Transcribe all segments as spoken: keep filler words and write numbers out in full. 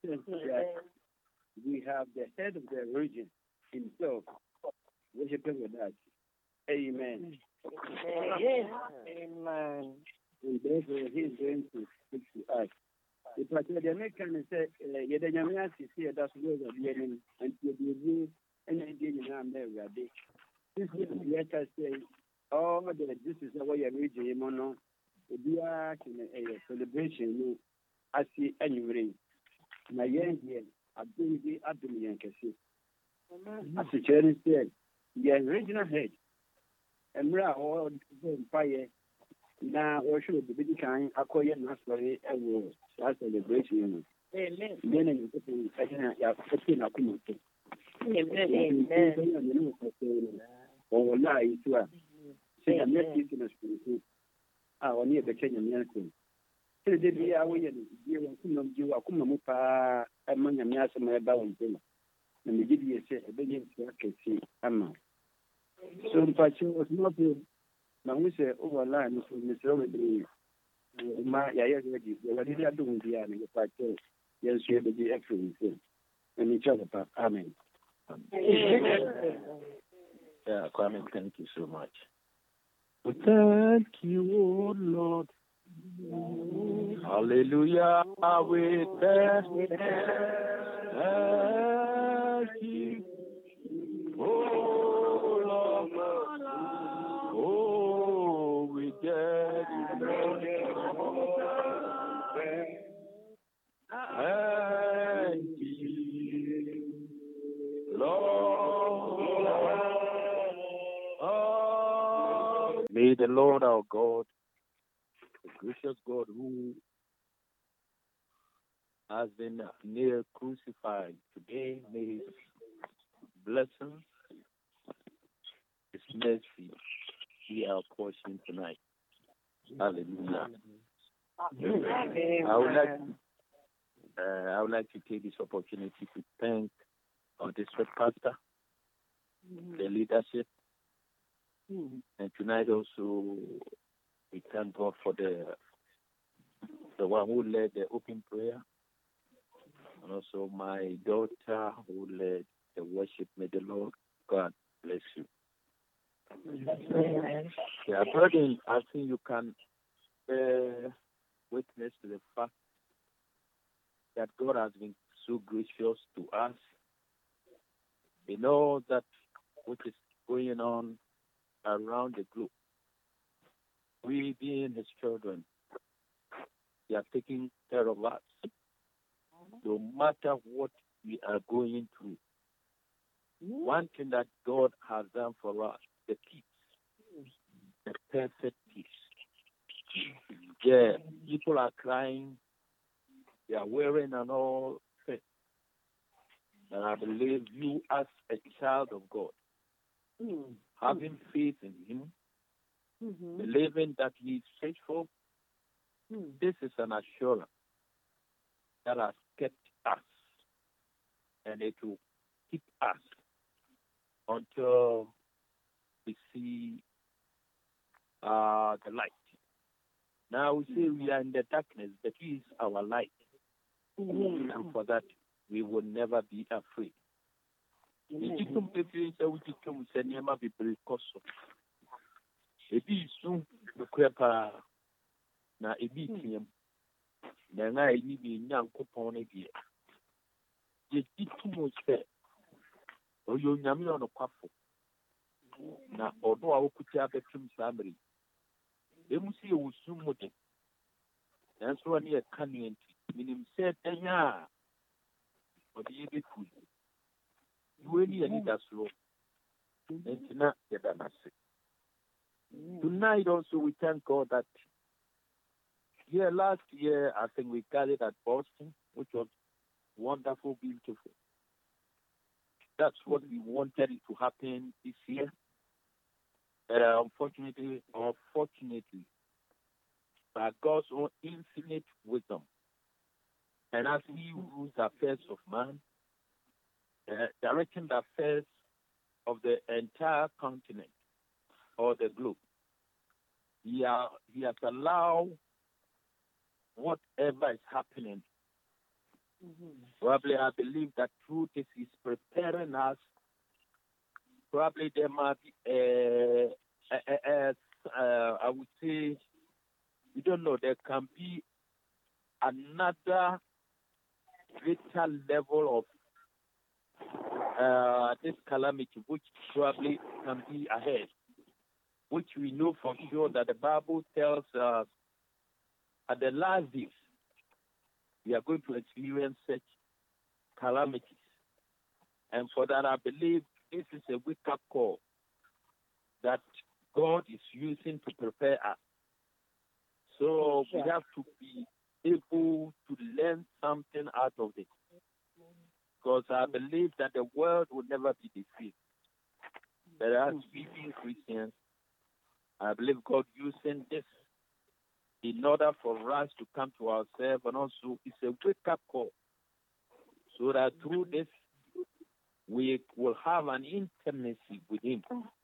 sense that we have the head of the region himself worshiping with us. Amen. Amen. And therefore, he is going to speak to us. If I tell the American, say, Yedanyamia, see, that's where the enemy, and you do, and I didn't have there. This is let us say, oh, this is our region, you know, we are in a celebration, I see anyway. My young here, I've been the Abdul Yankasi. As a chairman said, the original head, and we are all fire. Now, or should be kind, acquire naturally a war, that's celebration. Amen. Then you put in a fifteen of community. Amen. Or lie to us. Say, I'm not using a spirit. Our near the Kenyan miracle. Say, did we are waiting? You are Kumamupa among a Miasma about them. And we give you a say, a big see, Amma. So, but you was not. Now we say over line to Mister Owen. My yes, what did I do in the army? If I tell yes, you have the excellent thing. And each other, amen. Yeah, Kwame, thank you so much. We thank you, oh Lord. Hallelujah. We thank you, oh Lord. Oh, we get it. Thank you, Lord. Oh, may the Lord our God, the gracious God who has been near crucified today, may his blessings, his mercy be our portion tonight. Hallelujah. I would like to, uh, I would like to take this opportunity to thank our district pastor, the leadership, and tonight also we thank God for the the one who led the open prayer, and also my daughter who led the worship. May the Lord God bless you. Yeah, brother, I think you can bear witness to the fact that God has been so gracious to us. We know that what is going on around the globe, we being his children, they are taking care of us. No matter what we are going through, one thing that God has done for us, the peace, the perfect peace. Yeah, people are crying, they are wearing and all things. And I believe you, as a child of God, mm-hmm. having faith in Him, mm-hmm. believing that He is faithful, mm-hmm. this is an assurance that has kept us, and it will keep us until we see uh, the light. Now we say we are in the darkness, but He is our light. Mm-hmm. And for that, we will never be afraid. Na odo a okuti abetum samri emusi ewusumude nanso ani e kanenti minim se tanya odi yebetu dueni ani daslo entina yedanase. Tonight also we thank God that yeah, last year I think we gathered at Boston, which was wonderful, beautiful. That's what we wanted it to happen this year. But uh, unfortunately, or fortunately, by God's own infinite wisdom, and as He rules the affairs of man, uh, directing the affairs of the entire continent or the globe, He, are, he has allowed whatever is happening Probably I believe that through this is preparing us. Probably there might be a, a, a, a uh, I would say, you don't know, there can be another greater level of uh, this calamity, which probably can be ahead, which we know for sure that the Bible tells us at the last days, we are going to experience such calamities. And for that, I believe this is a wake-up call that God is using to prepare us. So we have to be able to learn something out of it. Because I believe that the world will never be defeated. But as we being Christians, I believe God using this in order for us to come to ourselves, and also it's a wake-up call. So that through this, we will have an intimacy with Him.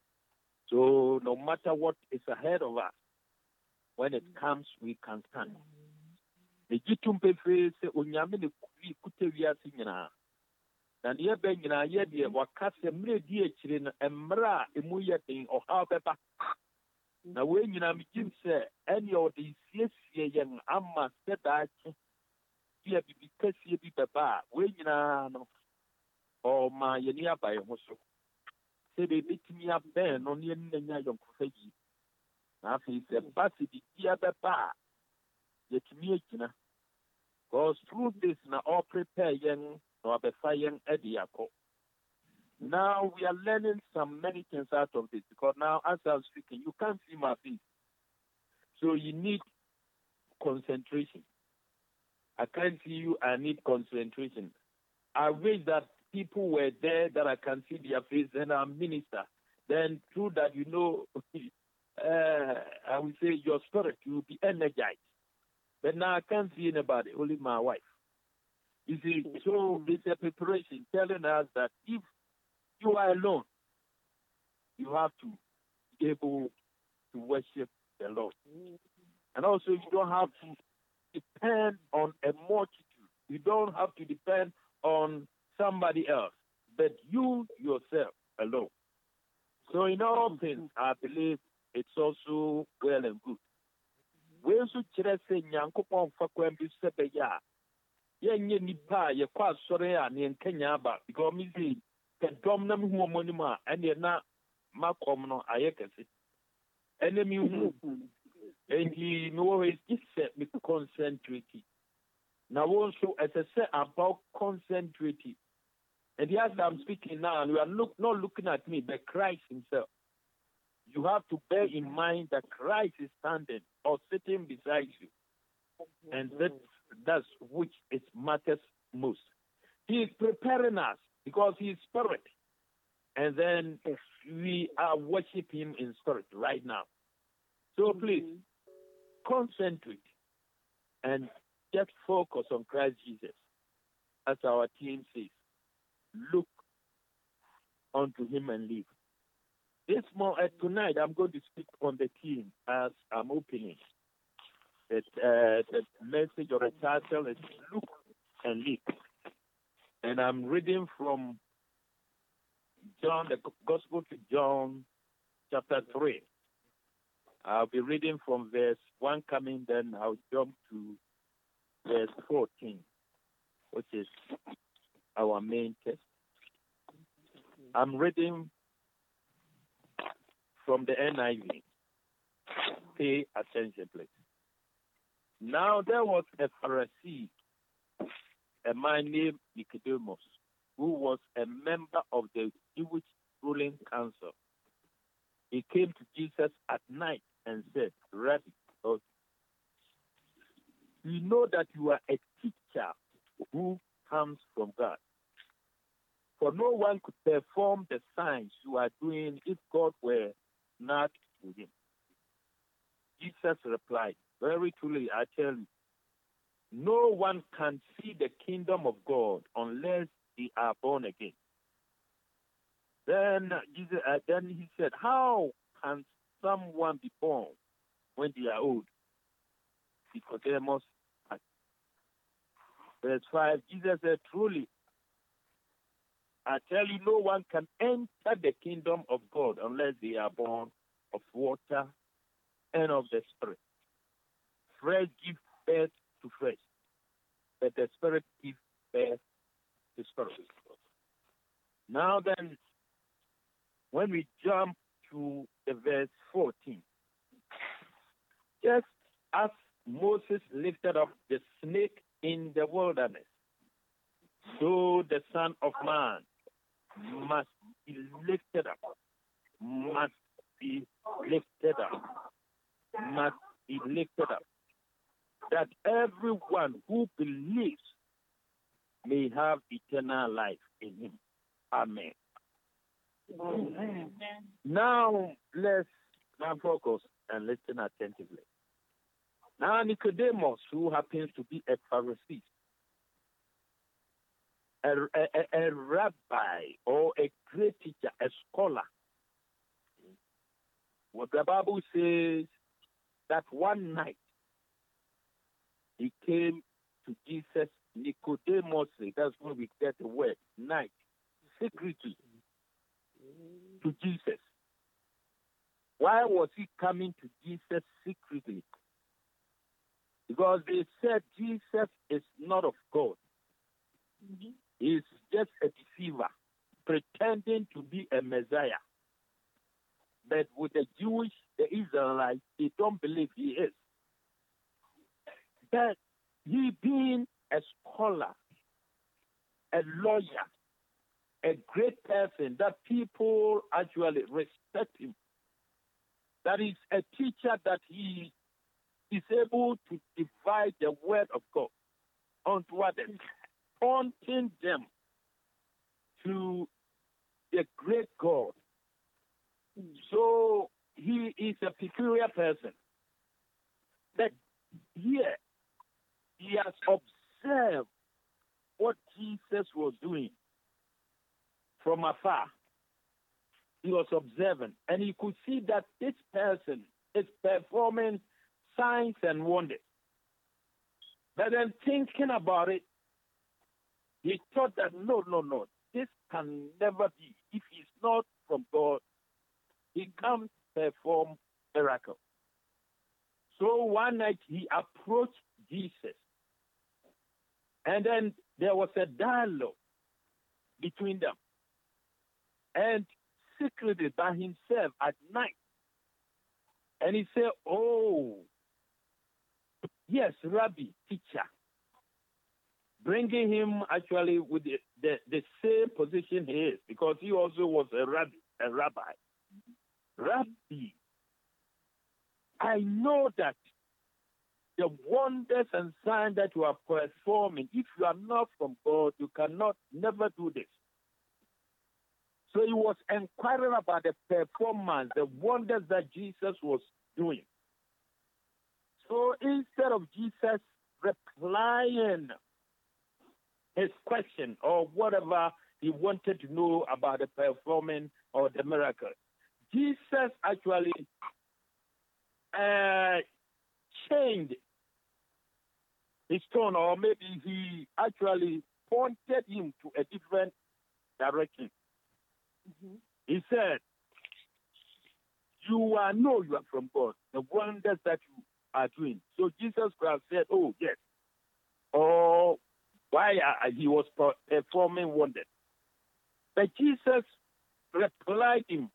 So no matter what is ahead of us, when it comes, we can stand. The Jitumpe face, Unyamini Kutevia Singina. And ye Benina, ye dear, Wakasa, Mre Chin, and Mra, Emuyating, or however. Now, when you know, Jim said, any of these yes, young Amma said that, here because ye be Baba, when you know, or my nearby also. Say they beat me up there, no near young Fegi. After he said, Bassy, dear Baba, yet me, because through this now all prepare young or be fire Ediaco. Now we are learning some many things out of this because now as I'm speaking, you can't see my face. So you need concentration. I can't see you, I need concentration. I wish that people were there that I can see their face and I'm minister. Then through that, you know, uh, I will say your spirit, you will be energized. But now I can't see anybody, only my wife. You see, so it's a preparation telling us that if you are alone, you have to be able to worship the Lord. And also, you don't have to depend on a multitude. You don't have to depend on somebody else, but you yourself alone. So in all things, I believe it's also well and good. We also say Nyankopon fakwan bi sebe ya. Ye nye nipa ye kwa sore a ne nkanya ba because me say the dom na me hu omonima and ye na makom no ayekese. Enemy hu and he know is just me concentrate. Now also as I say about concentrating. And yes, I'm speaking now, and you are look, not looking at me, but Christ Himself. You have to bear in mind that Christ is standing or sitting beside you. And that, that's which it matters most. He is preparing us because He is spirit. And then we are worshiping Him in spirit right now. So please, concentrate and just focus on Christ Jesus. As our team says, look unto Him and live. This more uh, tonight, I'm going to speak on the theme as I'm opening. That uh, the message or the title is Look and Live. And I'm reading from John, the Gospel to John, chapter three. I'll be reading from verse one coming, then I'll jump to verse fourteen, which is our main text. I'm reading from the N I V. Pay attention, please. Now there was a Pharisee, a man named Nicodemus, who was a member of the Jewish ruling council. He came to Jesus at night and said, Rabbi, oh, we know that you are a teacher who comes from God. For no one could perform the signs you are doing if God were not with him. Jesus replied, very truly, I tell you, no one can see the kingdom of God unless they are born again. Then Jesus, uh, then he said, how can someone be born when they are old? Nicodemus, Verse five, Jesus said, truly, I tell you, no one can enter the kingdom of God unless they are born of water and of the Spirit. Flesh gives birth to flesh, but the Spirit gives birth to spirit. Now then, when we jump to the verse fourteen, just as Moses lifted up the snake in the wilderness, so the Son of Man must be lifted up, must be lifted up, must be lifted up, that everyone who believes may have eternal life in him. Amen. Amen. Now, let's now focus and listen attentively. Now, Nicodemus, who happens to be a Pharisee, a, a, a rabbi or a great teacher, a scholar, what the Bible says that one night he came to Jesus, Nicodemus, that's where we get the word night, secretly to Jesus. Why was he coming to Jesus secretly? Because they said Jesus is not of God. Mm-hmm. He's just a deceiver, pretending to be a Messiah. But with the Jewish, the Israelites, they don't believe he is. But he being a scholar, a lawyer, a great person that people actually respect him, that is a teacher that he is able to divide the word of God unto others, pointing them to the great God. So he is a peculiar person. But here, he has observed what Jesus was doing from afar. He was observing, and he could see that this person is performing signs and wonders. But then thinking about it, he thought that no, no, no, this can never be. If he's not from God, he can't perform miracles. So one night he approached Jesus, and then there was a dialogue between them. And secretly by himself at night. And he said, oh, yes, Rabbi, teacher. Bringing him actually with the, the, the same position he is, because he also was a rabbi, a rabbi. Rabbi, I know that the wonders and signs that you are performing, if you are not from God, you cannot never do this. So he was inquiring about the performance, the wonders that Jesus was doing. So instead of Jesus replying his question or whatever he wanted to know about the performance or the miracle, Jesus actually uh, changed his tone, or maybe he actually pointed him to a different direction. Mm-hmm. He said, you are know you are from God, the wonders that you are doing. So Jesus Christ said, oh, yes. Or why uh, he was performing wonders. But Jesus replied him,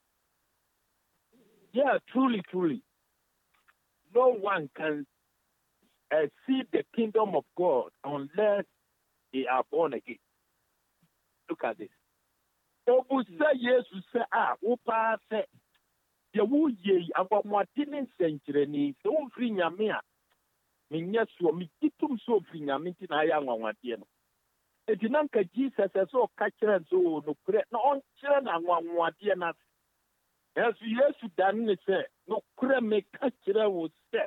yeah, truly, truly, no one can uh, see the kingdom of God unless they are born again. Look at this. Obu say Jesus say ah upa say ye wo ye agwamwade ne nsenkyereni so mfiri nyame a menya so mi titum so mfiri nyame nti na ya agwamwade no edi na nka Jesus so ka kire so no kure na on kire na agwamwade na yesu yesu dan ne say no kure me ka kire wo say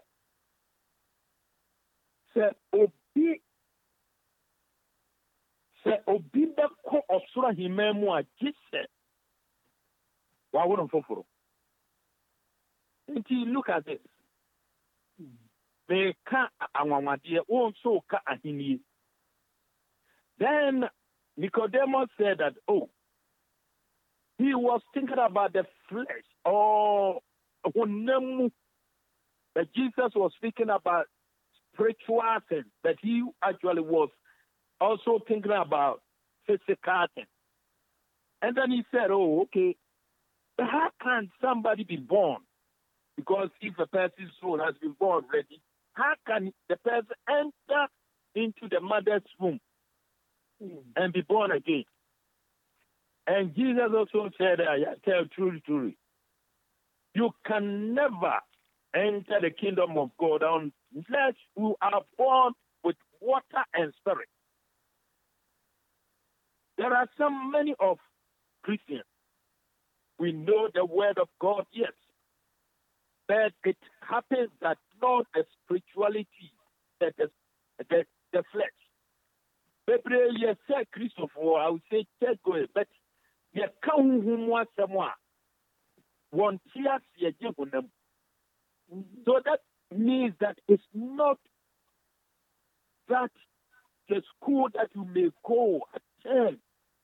say obi sɛ obi bɛkɔ ɔsoro ahemman mu a gye sɛ wawo no foforo. Nti look at this. Meka anwanwadeɛ wo nso ka ahennie. Then Nicodemus said that, oh, he was thinking about the flesh, or that Jesus was speaking about spiritual things, that he actually was also thinking about physical things. And then he said, oh, okay, but how can somebody be born? Because if a person's soul has been born already, how can the person enter into the mother's womb and be born again? And Jesus also said, I tell truly, truly, you can never enter the kingdom of God unless you are born with water and spirit. There are so many of Christians. We know the word of God, yes. But it happens that not the spirituality, that the, the, the flesh. People, yes, say Christopher, I would say church going, but you can't whom was someone. One tears, you give them. So that means that it's not that the school that you may go attend,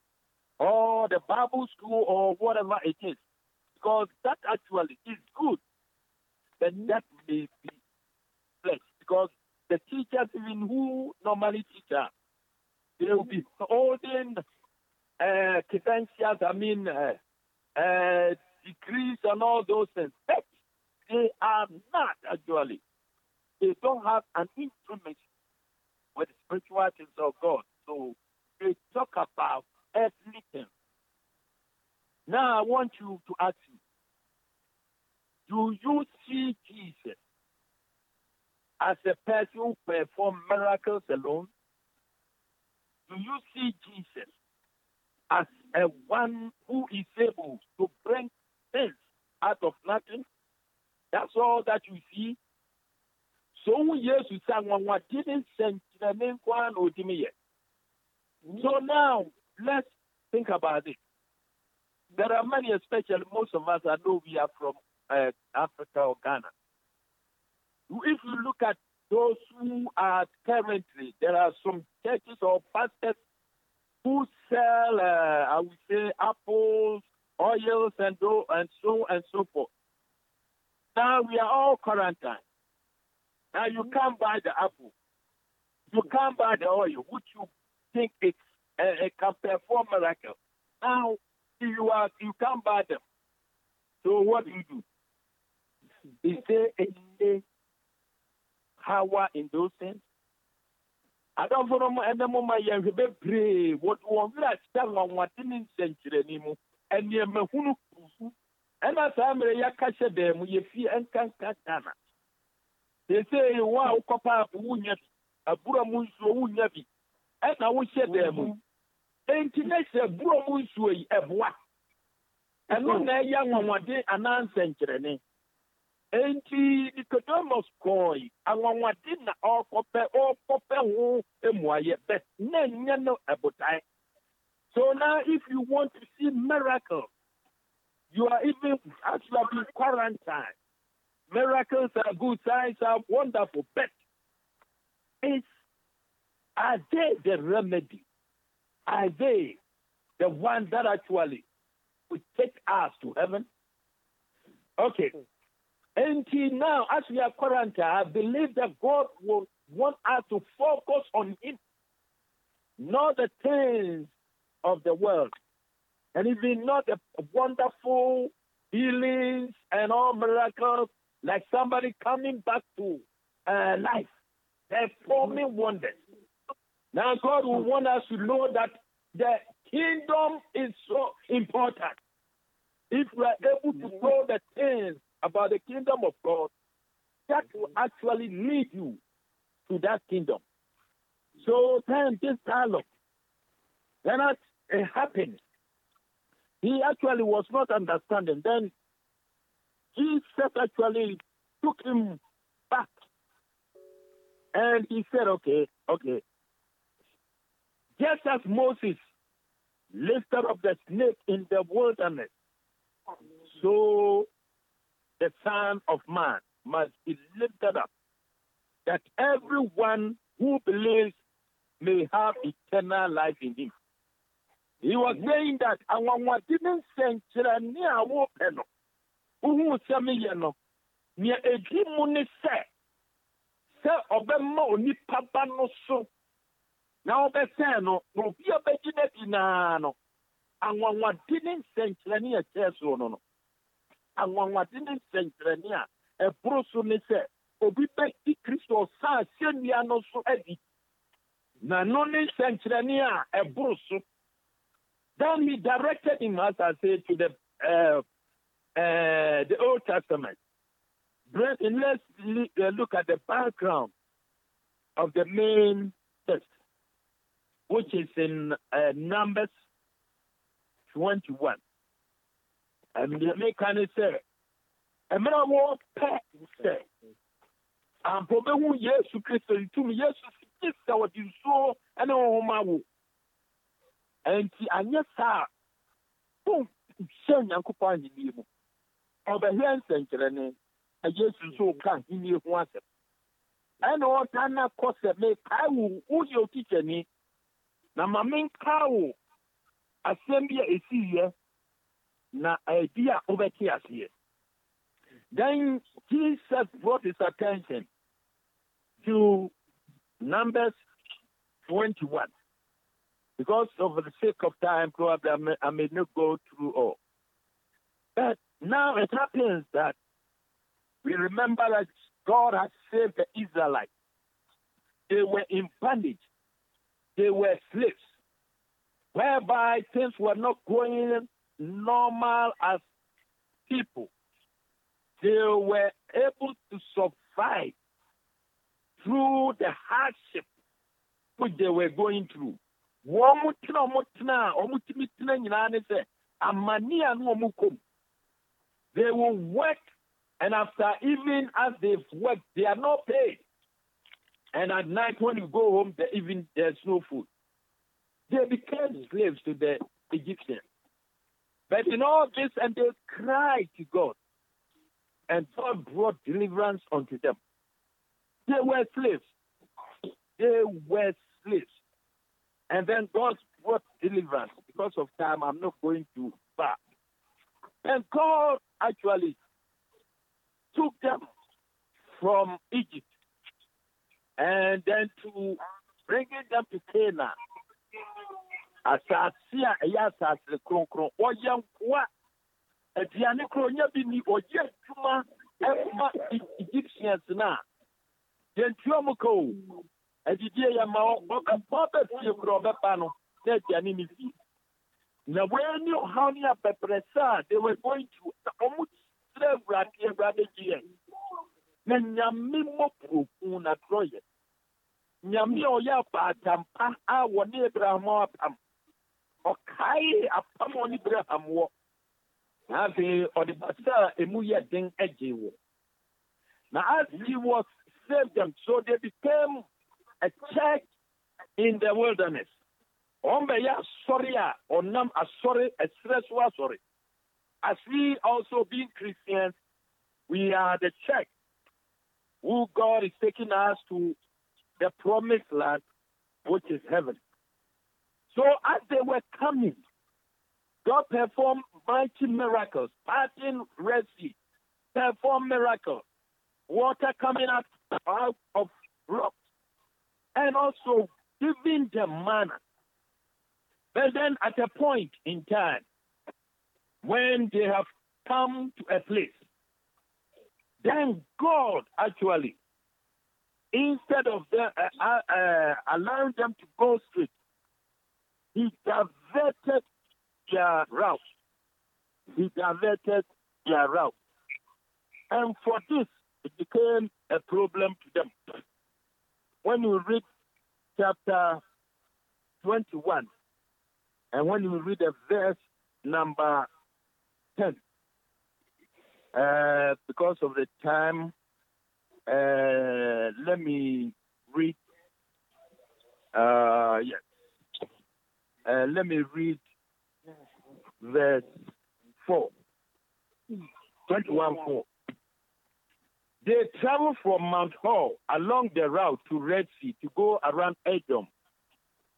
or the Bible school, or whatever it is, because that actually is good, but that may be flesh, because the teachers, even who normally teach us, they will be holding uh, credentials, I mean, uh, uh, degrees and all those things, but they are not actually. They don't have an intimacy with the spiritual things of God. So they talk about earthly things. Now I want you to ask you, do you see Jesus as a person who performs miracles alone? Do you see Jesus as a one who is able to bring things out of nothing? That's all that you see. So Jesus didn't send the name one or yet. So now let's think about it. There are many, especially most of us, I know we are from uh, Africa or Ghana. If you look at those who are currently, there are some churches or pastors who sell, uh, I would say, apples, oils, and, do, and so and so forth. Now we are all quarantined. Now you can't buy the apple. You can't buy the oil, which you think it, uh, it can perform miracle. Now you are you can't buy them. So what do you do? Is there any power in those things? I don't know. And the moment you have pray, what one like someone what didn't century anymore, and you may who. And as I'm a catch them, you fear and can't catch Anna. They say, wow, Papa, Wunyaki, a Buramun, so Wunyabi. And I will share them. And to next a Buramun, a bois. And when a young one day announced century. And the Nicodemus coy, and one what didn't all copper or copper who am yet, but none no about I. So now, if you want to see miracles, you are even actually being quarantined. Miracles are good, signs are wonderful, but it's, are they the remedy? Are they the one that actually will take us to heaven? Okay. Until now, as we are quarantined, I believe that God will want us to focus on Him, not the things of the world. And even not the wonderful healings and all miracles, like somebody coming back to uh, life, performing wonders. Now God will want us to know that the kingdom is so important. If we are able to know the things about the kingdom of God, that will actually lead you to that kingdom. So then this dialogue, then that uh, happened. He actually was not understanding. Then Jesus actually took him back. And he said, okay, okay. Just as Moses lifted up the snake in the wilderness, so the Son of Man must be lifted up, that everyone who believes may have eternal life in him. He was saying that our didn't send near open. Who say me no near a demon say say obema oni papa no so now be say no no be obegina dina no anwanwa didn't send near church no no anwanwa didn't send near e broso ne say obi be Christo sa senia no so edi na no ne send near e broso. Then he directed him, as I said, to the uh, uh, the Old Testament. And let's look at the background of the main text, which is in uh, Numbers twenty-one. And the American say, "A man will pay say, and probably yes, to Christ, to me, yes, to what you saw, and oh, my." And anya sa boom shen yankopon ni mu obehia nsenkyerene a Yesu so kan ni hu asem and o tana kose me kai wu uyo ticheni na mamen kawo asem bia esiye na idea obeti asiye. Then Jesus brought his attention to Numbers twenty-one. Because of the sake of time, probably I may, I may not go through all. But now it happens that we remember that God has saved the Israelites. They were in bondage. They were slaves, whereby things were not going normal as people. They were able to survive through the hardship which they were going through. They will work, and after even as they've worked, they are not paid. And at night when you go home, they even there's no food. They became slaves to the Egyptians. But in all this, and they cried to God, and God brought deliverance unto them. They were slaves. They were slaves. And then God brought deliverance. Because of time, I'm not going too far. And God actually took them from Egypt and then to bringing them to Canaan. Asasia yasas le kronkron oyam kwa etiane kronya bi ni oje tuma ema Egyptians na yentuamuko edidie ya ma oka papa fie kro be pa no na etiane ni fi na when you how ni apepresa they were going to almost slave rati brother gien na nyame mo profu na troye nyame oya pa tampa a woni Abraham apam okay apam woni Abraham wo na be odibasa emu ye den eje wo na as he was saved them, so they became a church in the wilderness. Ombeya soria onam asori esreswa sorry. As we also being Christians, we are the church who God is taking us to the promised land, which is heaven. So as they were coming, God performed mighty miracles, parting Red Sea, performed miracles, water coming out, out of rocks, and also giving them manna. But then at a point in time, when they have come to a place, then God actually, instead of the, uh, uh, uh, allowing them to go straight, he diverted their route. He diverted their route. And for this, it became a problem to them. When you read chapter twenty-one, and when you read the verse number ten, uh, because of the time, uh, let me read, uh, yes, uh, let me read verse four, twenty-one four. They traveled from Mount Hor along the route to Red Sea to go around Edom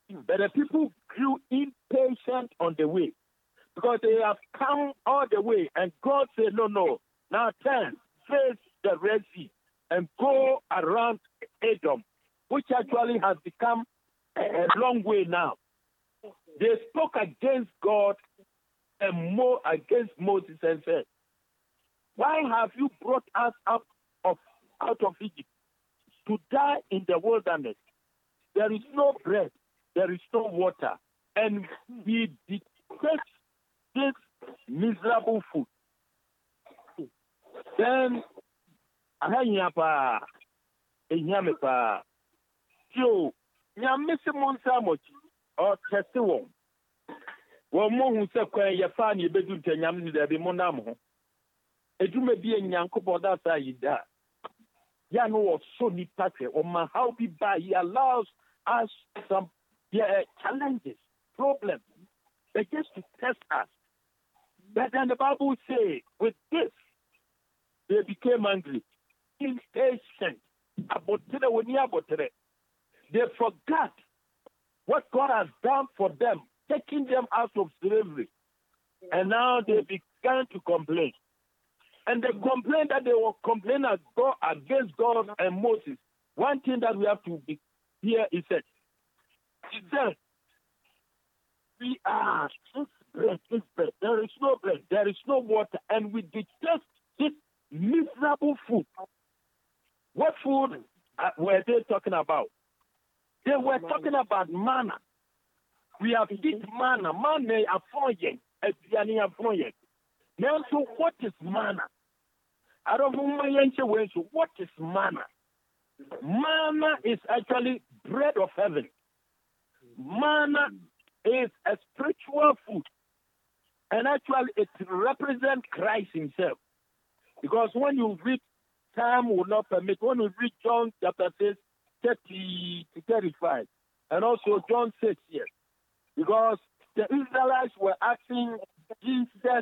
But the people grew impatient on the way because they have come all the way. And God said, no, no, now turn, face the Red Sea and go around Edom, which actually has become a, a long way now. They spoke against God and more against Moses and said, why have you brought us out of, out of Egypt to die in the wilderness? There is no bread, there is no water, and we detest this miserable food. Then, ahanyapa, enyame so, nyamese monsa mochi, or testi Well, more who say, "Quay, fan, you bedroom, Yam, there be monamo." A jume be a yanko for that side. Yano of Sony Patrick, or my how be by, he allows us some yeah, challenges, problems, but just to test us. But then the Bible says, with this, they became angry, impatient. They forgot what God has done for them, taking them out of slavery. And now they began to complain. And the complaint that they were complaining against God and Moses, one thing that we have to be here is that, he said, we are this bread, this bread. There is no bread, there is no water, and we detest this miserable food. What food uh, were they talking about? They were talking about manna. We have eaten manna. Manna are froyen. Now, so what is manna? I don't know what is manna. Manna is actually bread of heaven. Manna is a spiritual food. And actually, it represents Christ himself. Because when you read, time will not permit, when you read John chapter six, thirty to thirty-five, and also John six here, because the Israelites were asking Jesus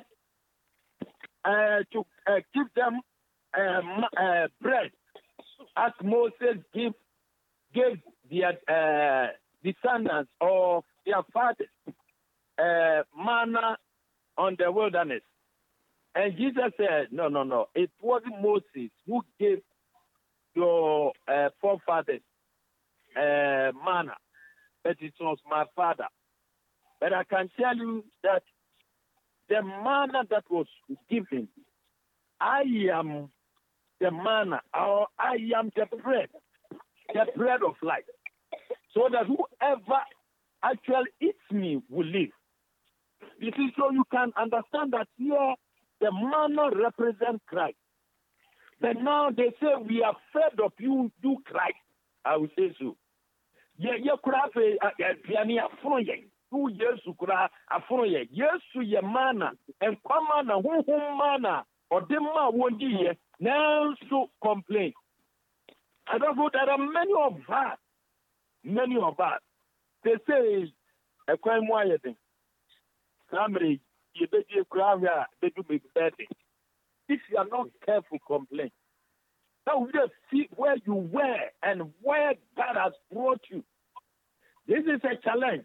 uh, to uh, give them uh, uh, bread, as Moses gave, gave their uh, descendants or their fathers uh, manna on the wilderness. And Jesus said, no, no, no. It wasn't Moses who gave your uh, forefathers uh, manna, but it was my father. But I can tell you that the manna that was given, I am the manna, or I am the bread, the bread of life. So that whoever actually eats me will live. This is so you can understand that here the manna represents Christ. But now they say we are fed of you, you Christ. I will say so. Yeah, yeah, Krafe, Piania Froye, who yes, Kura, Afroye, yes, to your manna, and Kwamana, who whom manna, or Dema won't ye, now so complain. I don't know, there are many of us, many of us. They say, a crime wire thing. Somebody, you bet you crowd, they do be better. If you are not careful, complain. Now we just see where you were and where God has brought you. This is a challenge.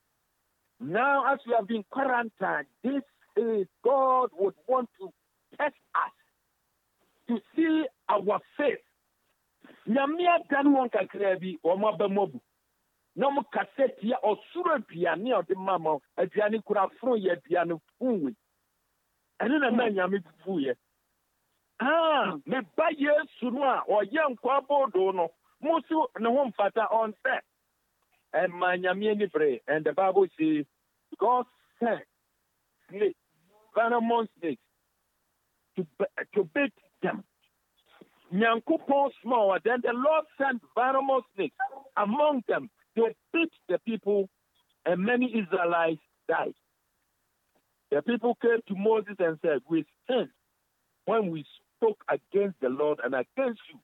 Now, as we have been quarantined, this is God would want to test us to see our faith. Nyamia tanwan kakrebi o mabamobu. No mo kaseti ya osuro piani o de mama aduani kura fro ye aduani funwe. Ene na ma nyame fu ye. Ah, me ba Yesu no a o ye nkwa bodo no. Musu ne ho mfata on se. And my nyame ni pray, and the Bible says God sent snakes, venomous snakes to to beat them. Nyankopon small, then the Lord sent venomous snakes among them. They beat the people, and many Israelites died. The people came to Moses and said, we sinned when we spoke against the Lord and against you.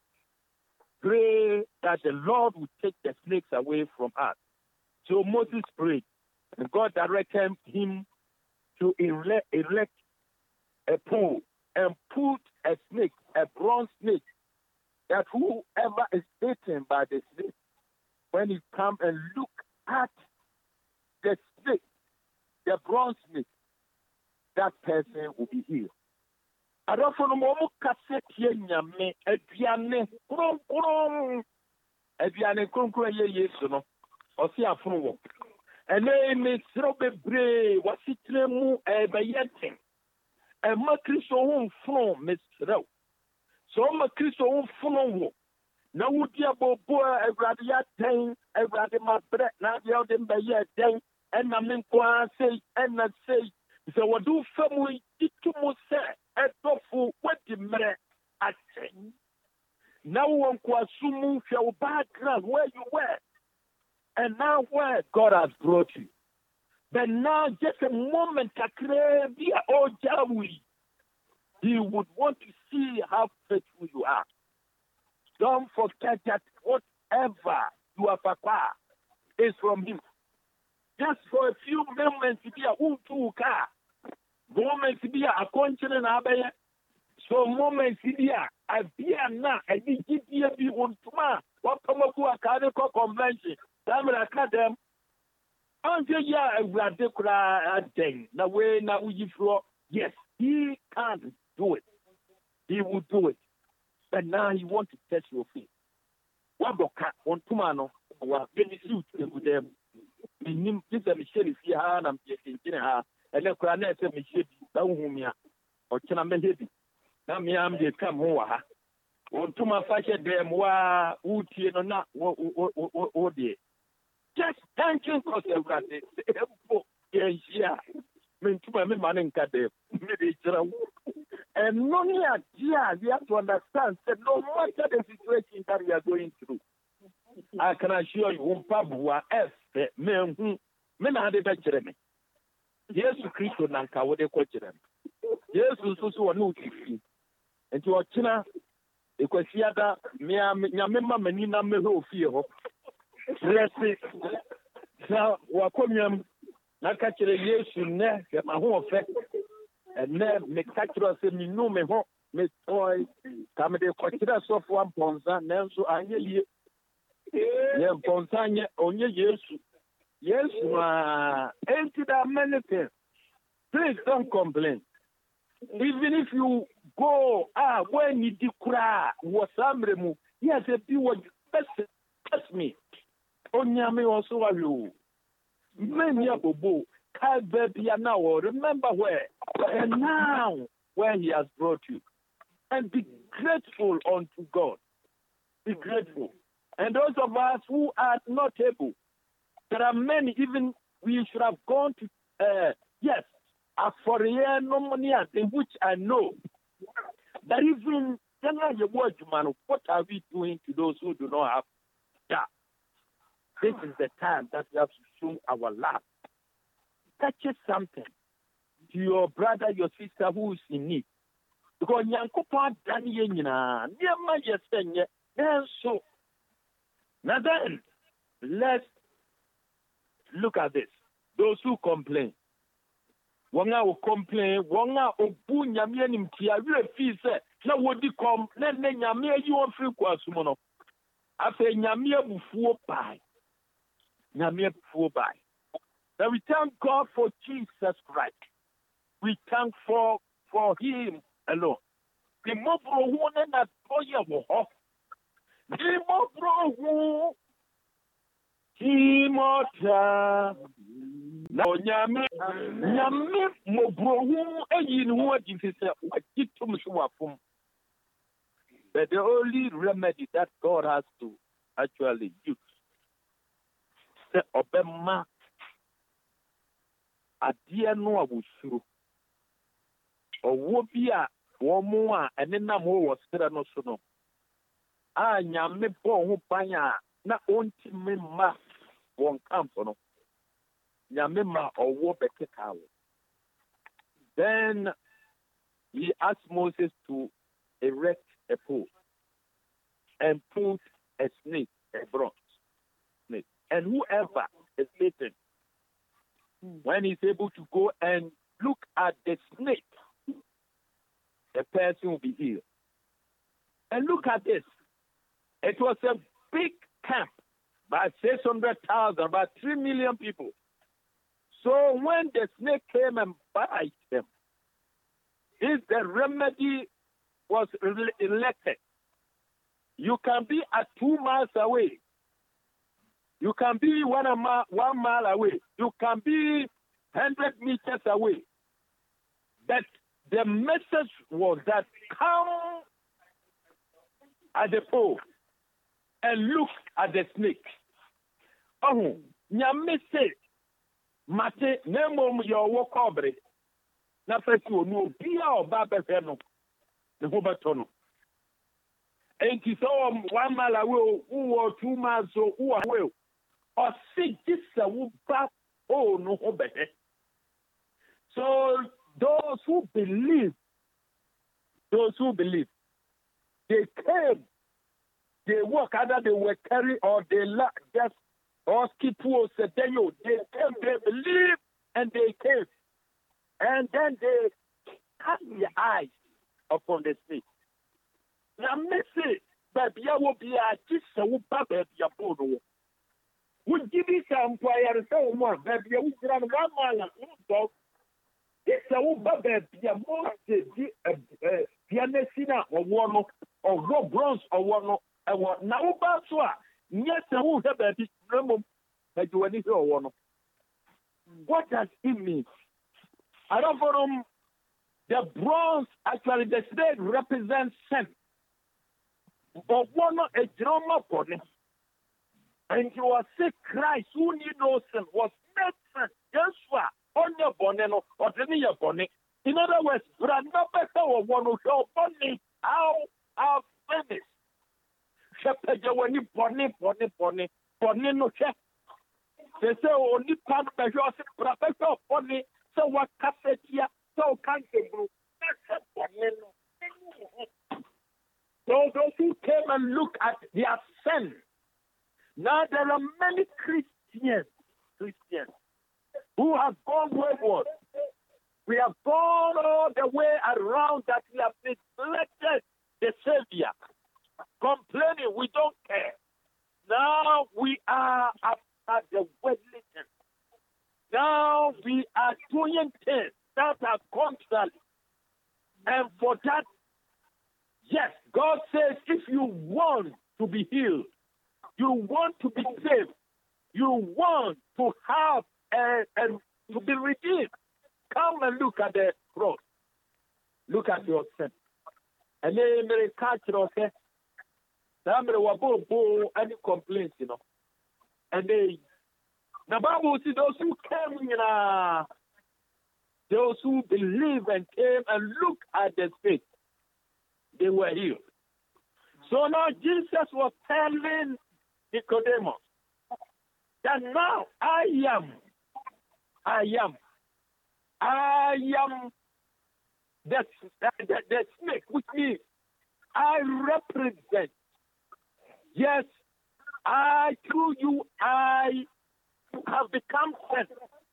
Pray that the Lord will take the snakes away from us. So Moses prayed, and God directed him to erect, erect a pole and put a snake, a bronze snake, that whoever is bitten by the snake, when he come and look at the snake, the bronze snake, that person will be healed. I don't know what cassette here, me, a piano, crom, crom, a piano, crom, crom, yes, no, or see a fool. And then Miss Robert Bray was it tremu a bayeting. And my Christo home from Miss Row. So my Christo home from now would you boy a radia thing, a radical bread, not the other by yet thing, and I mean, say, and I say, so what do family it to most say, a tofu, what the mere at ten. Now one quite soon move your background where you were. And now where God has brought you. But now just a moment, He would want to see how faithful you are. Don't forget that whatever you have acquired is from Him. Just for a few moments to be a utu car. Moments to be a continent abaya. So moments to be a beer na a D G P B on Tuma. What come up to a cardiac convention? Samra Kadam. Until ya a radical thing. Now way now we floor. Yes, He can do it. He will do it. But now He wants to test your faith. What about on Tumano? Or Benisuit with them. Minim this a Michelle here and I'm getting her. And the Cranet Michelle down whom ya. Or can I make it? Now me am the come over. On Tuma fashion them wa Uti no not or dear. Just thank you for the yeah. Mean to my man and Cadem. And no near, yeah, we have to understand that no matter the situation that we are going through, I can assure you, Pabua F, men who men are the better me. Yes, to Christo Nanka, what they question them. Yes, also a new fifty. And to a China, a quasiada, mea, Yamema Menina Meho Fio. Now, Wacomium, Nakachre Yesu, ne, my home effect, and then make Kachra say, me no me home, me toy, come de Quachira soft one ponza, Nelso, I hear you. Yeah, Ponzania, only Yesu. Yes, ma, empty that many things. Please don't complain. Even if you go, ah, when you decry, was some remove, yes, if you would best, best me. Onyame also alu. Many abobo. Kai baby now. Remember where. And now where He has brought you. And be grateful unto God. Be grateful. And those of us who are not able, there are many, even we should have gone to, uh, yes, a foreign nomonia, in which I know that even, what are we doing to those who do not have that? This is the time that we have to show our love. Touch something to your brother, your sister who is in need. Because Yankopa Daniel, near so. Now then, let's look at this. Those who complain. Wanga will complain, Wanga Obu Yamianim Tia, real fees, now would you come, let Yamia you on free quasumono. I say Yamia before by. Yamia before by. Now we thank God for Jesus Christ. We thank for for Him alone. The more bro one and that boy of the more bro who Timota. Now Yami Yami mo bro who ayin who is what it to me. But the only remedy that God has to actually use the Obama adeɛ no a wɔsuro ɔwɔ bi a wɔn mo a ɛne nam wɔ serɛ no so no a nyame bɔ ho ban a na ɔntumi mma wɔn kamfo no nyame ma ɔwɔ bɛkeka wɔ. Then he asked Moses to erect a pole and put a snake, a bronze snake, and whoever is bitten, when he's able to go and look at the snake, the person will be healed. And look at this. It was a big camp, about six hundred thousand, about three million people. So when the snake came and bit them, if the remedy was elected, you can be at two miles away. You can be one mile, one mile away. You can be one hundred meters away. But the message was that come at the pole and look at the snake. Oh, nyame say, mate, nemo yo wo kobre. Na fesi onu bia oba befe no. Ne ho beto no. Enti so one mile away, or two miles so away. Or see this wo ba oh no ho befe. So those who believe, those who believe, they came, they walk, either they were carried or they lack just or skip or they came, they believe and they came. And then they cast their eyes upon the snake. Now, Messi, baby, I will be a kiss, I will baby, a photo. We give you some fire, so much, baby, we run one mile and dog. It's a woman, baby, a more pianesina or one or raw bronze or one or what now, Baswa. Yes, I will have a discretion that you are or one. What does it mean? I don't know. The bronze, actually, the snake represents sin. But one a drama for them. And you are sick, Christ, who need no sin, was made sin. Yes, on your bonnet or the near bonnet. In other words, grandmother or one of your bonnet, how how famous. Shepherd, when you bonnet, bonnet, bonnet, bonnet, no check. They say, only part of the Joseph, Professor Bonnet. So what cassette here? So can't you? So those who came and look at their sin. Now there are many Christians, Christians who have gone wayward. We have gone all the way around that we have neglected the Savior, complaining we don't care. Now we are at the wedding. Now we are doing things that are contrary. And for that, yes, God says if you want to be healed, you want to be saved, you want to have and, and to be redeemed, come and look at the cross. Look at your sin. And then may catch you, okay? Any complaints, you know. And they the Bible says those who came, you know, those who believe and came and looked at the faith, they were healed. So now Jesus was telling Nicodemus that now I am, I am, I am the, the, the snake, which means I represent. Yes, I, through you, I have become sin.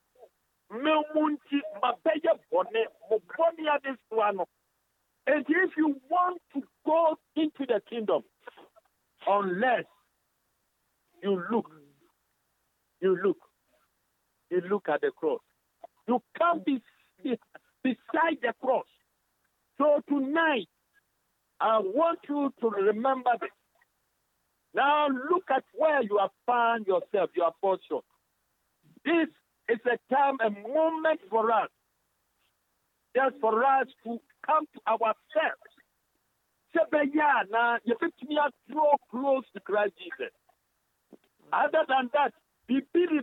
And if you want to go into the kingdom, unless you look, you look, you look at the cross. You can't be beside the cross. So tonight, I want you to remember this. Now look at where you have found yourself, your portion. This is a time, a moment for us, just for us to come to ourselves. Now, you draw close to Christ Jesus. Other than that, be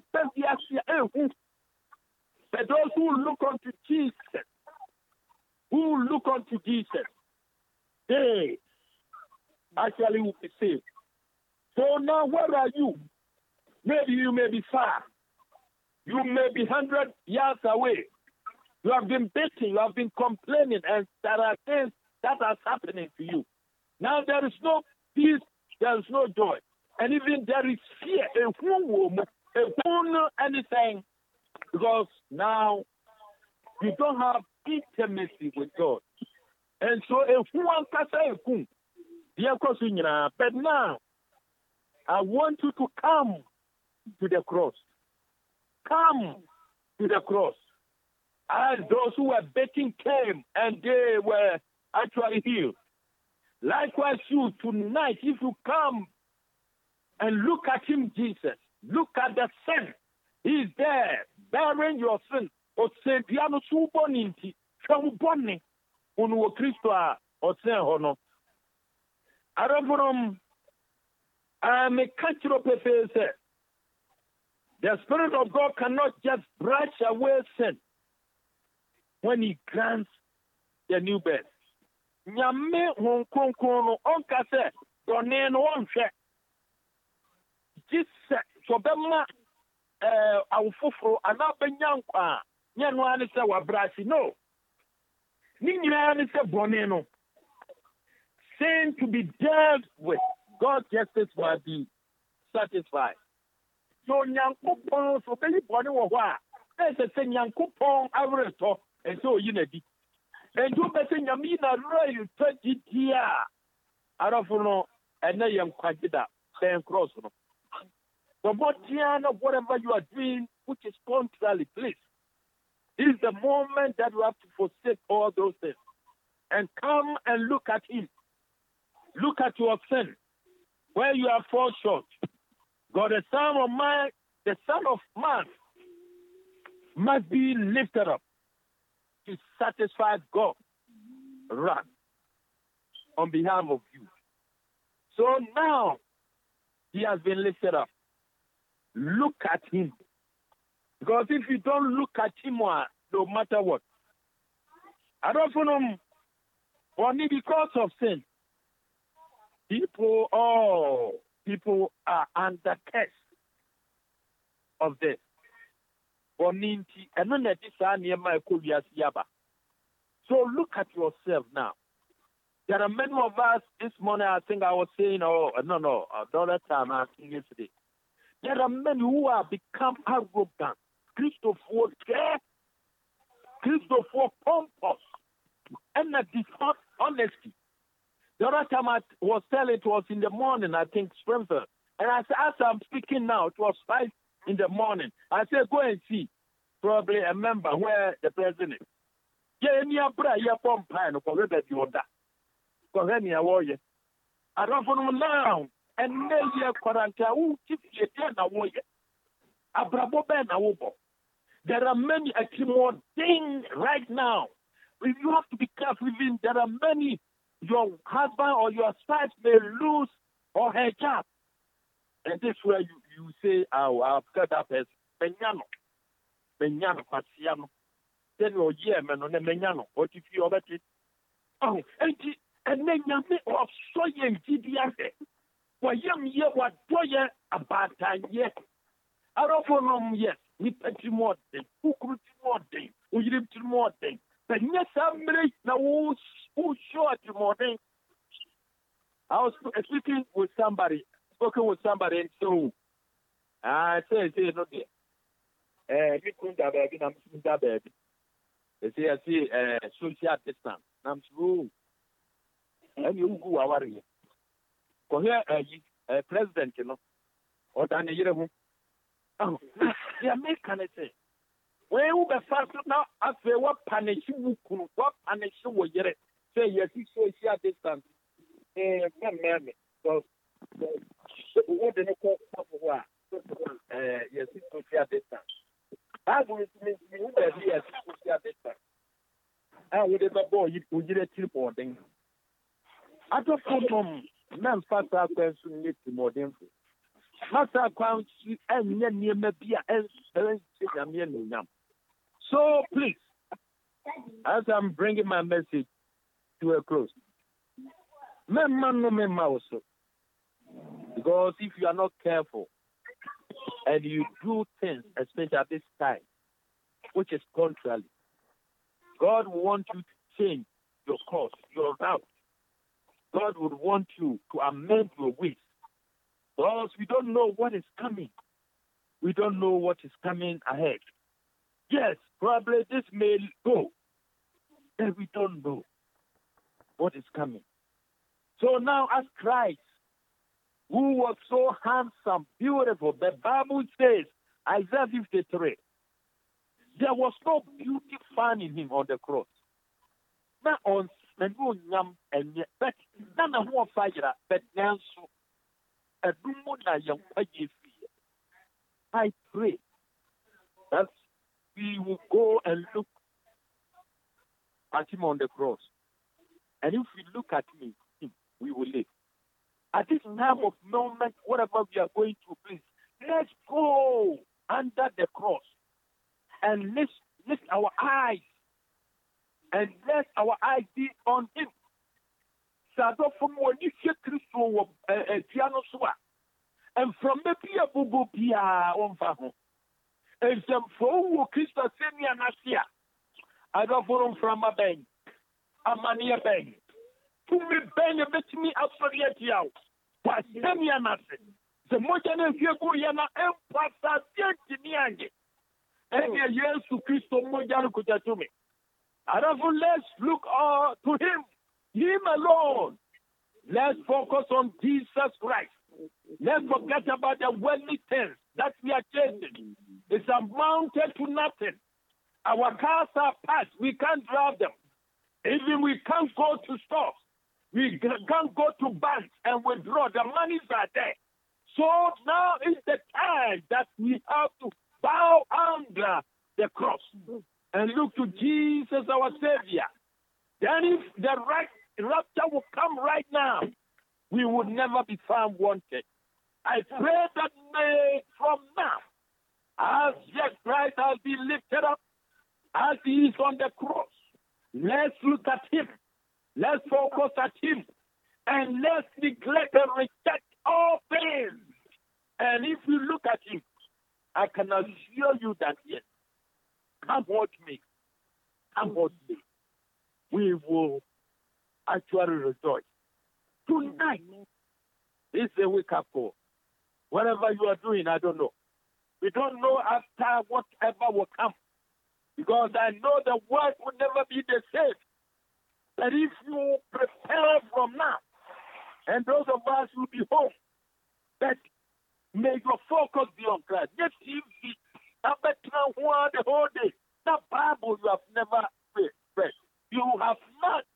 but those who look unto Jesus, who look unto Jesus, they actually will be saved. So now, where are you? Maybe you may be far. You may be one hundred yards away. You have been beating, you have been complaining, and there are things that are happening to you. Now there is no peace, there is no joy. And even there is fear, a womb, a womb, anything, because now you don't have intimacy with God. And so, if one can say, but now, I want you to come to the cross. Come to the cross. And those who were beaten came and they were actually healed. Likewise, you tonight, if you come and look at him, Jesus, look at the Son. He's there bearing your sin. Osebiano suboninti, shawuboni, unwo Kristo a osen hono. Arafunom, I'm a cultural professor. The Spirit of God cannot just brush away sin when he grants the new birth. Nyame hon konkono onka se done no onhwe. Jisse so bema eh awofoforo ana benyankwa nye no ani se wabrasi no. Ni nyina ni se bone no. Sin to be dealt with, God's justice must be satisfied. So nyankopon so be bone wo ho a e se se nyankopon awreto e so yinadi. And you better Yamina Royal twenty years. Arafuno, and I am quite that same cross. But what whatever you are doing, which is contrary, please. This is the moment that you have to forsake all those things and come and look at him. Look at your sin, where you are fall short. God, the Son of Man, the Son of Man must be lifted up to satisfy God wrath on behalf of you. So now he has been lifted up. Look at him. Because if you don't look at him, no matter what, I don't know, only because of sin, people, oh, people are under curse of death. So look at yourself now. There are many of us this morning. I think I was saying, oh no, no, the other time I think yesterday. There are many who have become arrogant, Christopher, Christopher pompous, and a dishonesty. The other time I was telling, it was in the morning, I think Springfield, and I said, as I'm speaking now, it was five in the morning. I said, go and see. Probably a member where the president. Yeah, any abra, yeah, pump pine, or whether you order. Because any warrior. I don't know now. And then you are quarantine. Who keep you a warrior? Abrabo Ben Awobo. There are many accumulating things right now. You have to be careful. Even there are many. Your husband or your spouse may lose or her job. And this where you, you say, oh, I've got that person. Benyano. Benyano, Pasiano. Then your year, man, on the Benyano. What if you are it? Oh, and then you may of soy G D S. For young year, what do you about time yet? I don't know, yes. We put you more thing. Who could more thing? Who live to more thing? But yes, I'm ready now. Who short you more thing? I was speaking with somebody. Spoken with somebody and so I say, say, no, dear. Eh, you couldn't have been, I'm that baby. They say, I see, uh, social distance. I'm true. And you go our here. Go here, uh, president, you know, or than a year ago. Oh, the American say, where you be fast now, after what punish you, what punish you will get it. Say, yes, it's social distance. Eh, man, so. What the call for? Uh, yes, it's social distance. I will mean you that yes, social distance. I would ever go, you would get a reporting. I don't know, man, faster question need to more than faster count and near maybe and so please, as I'm bringing my message to a close, man, man, no man, mouse. Because if you are not careful and you do things, especially at this time, which is contrary, God wants you to change your course, your route. God would want you to amend your ways. Because we don't know what is coming. We don't know what is coming ahead. Yes, probably this may go. And we don't know what is coming. So now as Christ, who was so handsome, beautiful. The Bible says, Isaiah fifty-three, There was no beauty found in him on the cross. Not on and no yam and yet, but none of more fire, but now so a dumona young I pray that we will go and look at him on the cross. And if we look at me, him, we will live. At this time of moment, whatever we are going through, please, let's go under the cross and lift, lift our eyes and let our eyes be on him. And from the Pia Bubu Pia on Faho. And some for Christa Senia Nasia. I don't follow from a bank. A money a bank. To me, bang a bit me up for the Etiao. What Senia Nasi? The Mojana Fiaguyana Empasa Tiangi. And a year to Christo Mojana Kutatumi. I don't let's look uh, to him, him alone. Let's focus on Jesus Christ. Let's forget about the worldly things that we are chasing. It's amounted to nothing. Our cars are past. We can't drive them. Even we can't go to stores. We can't go to banks and withdraw. The monies are there. So now is the time that we have to bow under the cross and look to Jesus, our Savior. Then if the right rapture will come right now, we would never be found wanted. I pray that may from now, as yes, Christ has been lifted up, as he is on the cross, let's look at him, let's focus at him, and let's neglect and reject all things. And if you look at him, I can assure you that yes, come watch me, come watch me, we will actually rejoice. Tonight is a wake-up call. Whatever you are doing, I don't know. We don't know after whatever will come. Because I know the world will never be the same. But if you prepare from now, and those of us will be home, that may your focus be on Christ. Yes, if you have the whole day, that Bible you have never read. You have not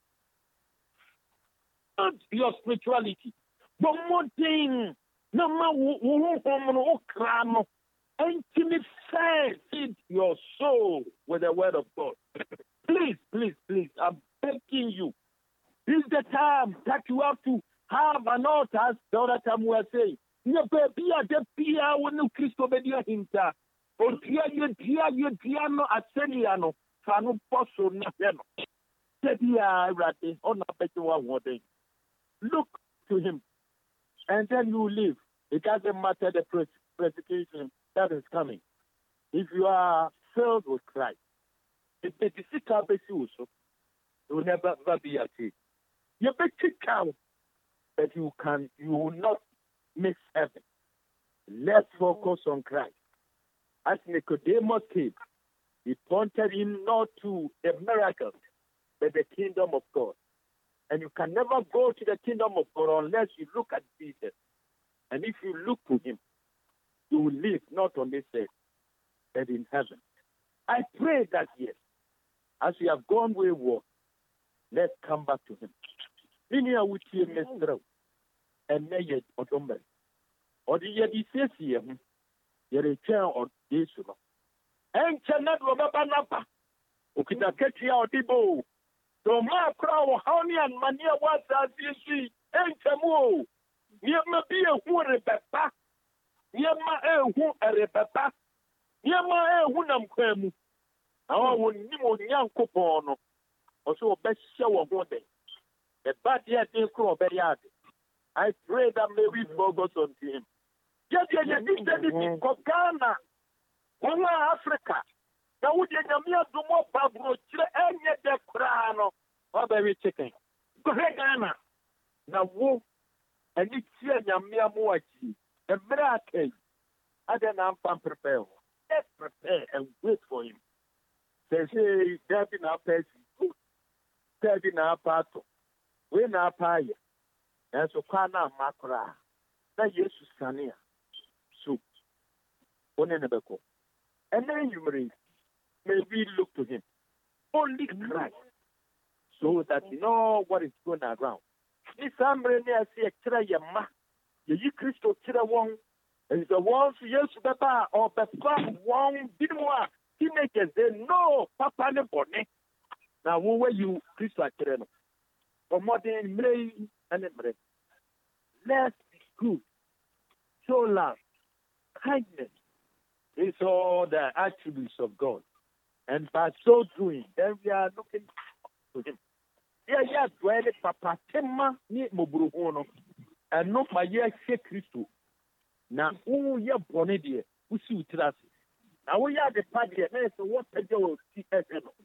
your spirituality. But one thing, no matter intimate feed your soul with the word of God. Please, please, please, I'm begging you. This is the time that you have to have an altar, as the other time we are saying. You be a depia when you Christo bedia hinta. Or tia you tia you tiano aseniano. Fanu poso na piano. Tedia rate on a better one day. Look to him, and then you live. It doesn't matter the persecution that is coming. If you are filled with Christ, it will never, never be achieved. You bet it count that you can, you will not miss heaven. Let's focus on Christ. As Nicodemus came, he pointed him not to the miracles, but the kingdom of God. And you can never go to the kingdom of God unless you look at Jesus. And if you look to him, you will live not on this earth, but in heaven. I pray that, yes, as we have gone wayward, let's come back to him. Linear with you, Mister and Mayor Otomber. Or the Yedisesi, your return on this. And cannot remember Napa. Ukitaketia or Dibo. So my crow, honey, and mania was as you see, and Tamu. You may be a who Rebecca. You may who a Rebecca. You may who am Quemu. I will nimo young coupon. Also, best show of one day. The bad yet in Crow Bayard. I pray that may we focus on him. Yes, yes, yes, this is in Ghana, Africa. Now, would you know me do more Pablo, and yet the crown of every chicken? Go ahead, Ghana. Now, woo, and it's here, Yamia Moachi, and Brake. I don't know if I'm prepared. Let's prepare and wait for him. They say, they're in our place, they're in our part. We're not pie. And so, Kana Makra. That Jesus Sania. So, one in the Beko. And then you bring. may we look to him. Only Christ. So that you know what is going around. This ambre ne asi ekira yema. Ye Christo kira won. And the ones yes baba or baba won binwa. Teenagers they know papa ne bone. Now where you Christo akira no. For modern mray and mray. Let's be good. Show love. Kindness. It's all the attributes of God. And by so doing, then we are looking to him. Yeah, yeah, dwell papa tema ni mobruhono. And not my year Christo. Now, who ye bonnet dear, who see trust. Now we are the party, and so what I do see as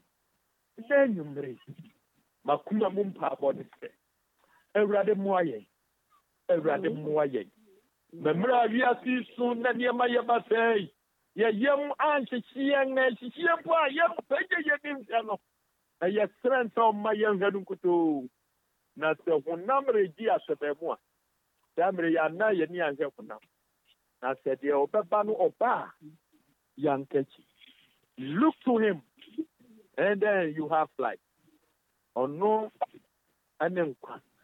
then you may. Makuma mumpa body say. A rather moye. A rather moye. Memra via see soon than your Maya say. Ye young aunt, she young man, she young boy, young Peggy, you a yes, strength on my young Hanukutu. Not the one number of years of them one. Damri are now your near help now. I said, the Obabano Oba, young Ketchy. Look to him, and then you have life. Or no, and then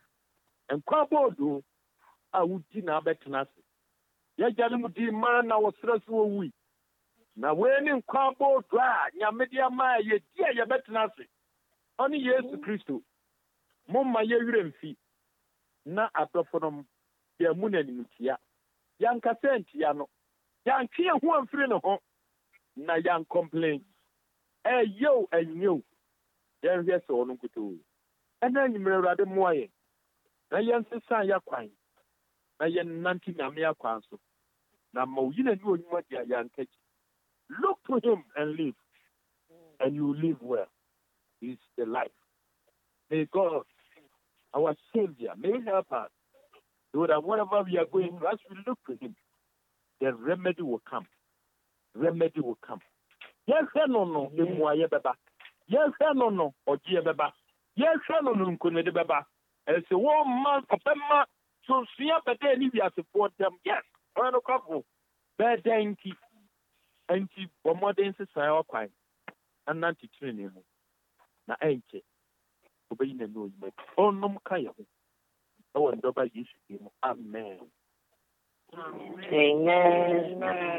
and Quabo, I would dinner better nothing. Yet, Janamudi man, I was stressful week. Now, when in Quabo dry, your media, my ye dear, you better nothing. Only yes, Christo. Mumma ye feet. Na apropos ya muneni mtia. Yang kasenti yano. Yang kia huwa mfrino ho. Na yang complain. Eh yo and you. Yang yeso onunkutu. Ena nyimre rade mwaye. Na yang sisa ya kwany. Na yang nanti nyame ya kwanso. Na mawine ni onyuma dia yang kechi. Look to him and live. And you live well. Is the life. May God, our Savior, may help us so that whatever we are going through, as we look to him, the remedy will come. Remedy will come. Yes, no, no, the Moya Baba. Yes, no, no, or Gia Baba. Yes, no, no, Kunede Baba. As a warm month of Emma, so see up a day, we have to support them. Yes, or no couple. Bad dainty, and keep for more than society, and not to train him. Na enche obeyi na no yime onum kaya ho e won do ba Yesu name. Amen. Amen.